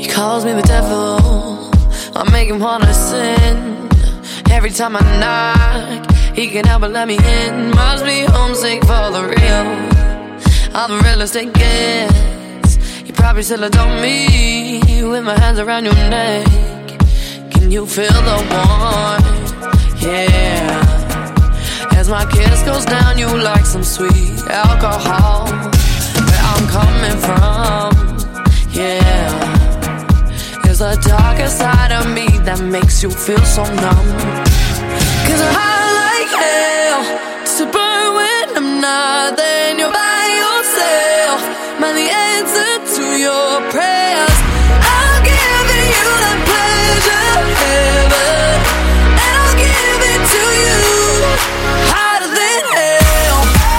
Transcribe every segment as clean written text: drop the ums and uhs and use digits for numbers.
Calls me the devil, I make him wanna sin. Every time I knock, he can help but let me in. Must be homesick for the real. I'm the realest it gets. You probably still adore me with my hands around your neck. Can you feel the warmth? Yeah. As my kiss goes down, you like some sweet alcohol. Where I'm coming from, yeah. There's a darker side of me that makes you feel so numb. Cause I'm high like hell, to burn when I'm not. Then you're by yourself, man, the answer to your prayers. I'll give you that pleasure, heaven, and I'll give it to you, hotter than hell,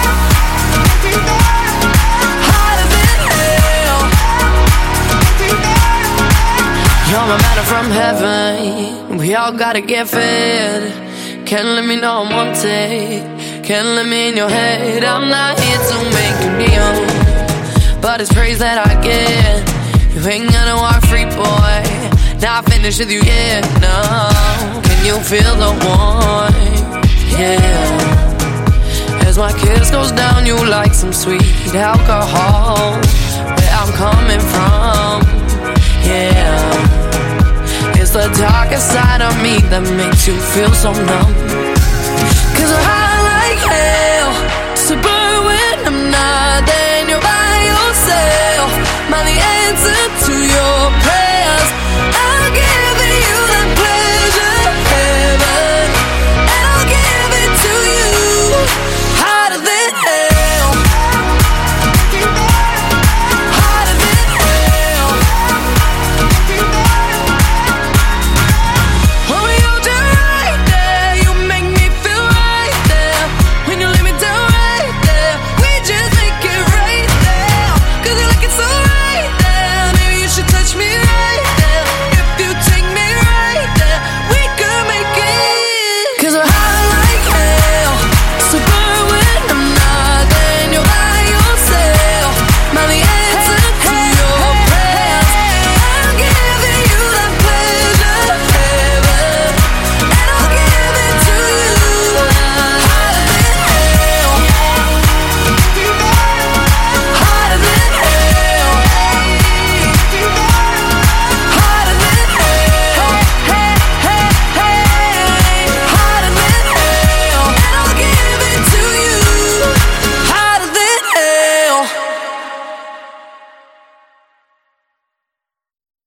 hotter than hell. You're my manna from heaven, we all gotta get fed. Can't let me know I'm wanted, can't let me in your head. I'm not here to make you kneel, but it's praise that I get. You ain't gonna walk free, boy, not finished with you yet, no. Can you feel the warmth? Yeah. As my kiss goes down, you like some sweet alcohol. Where I'm coming from, yeah. It's the darker side of me that makes you feel so numb.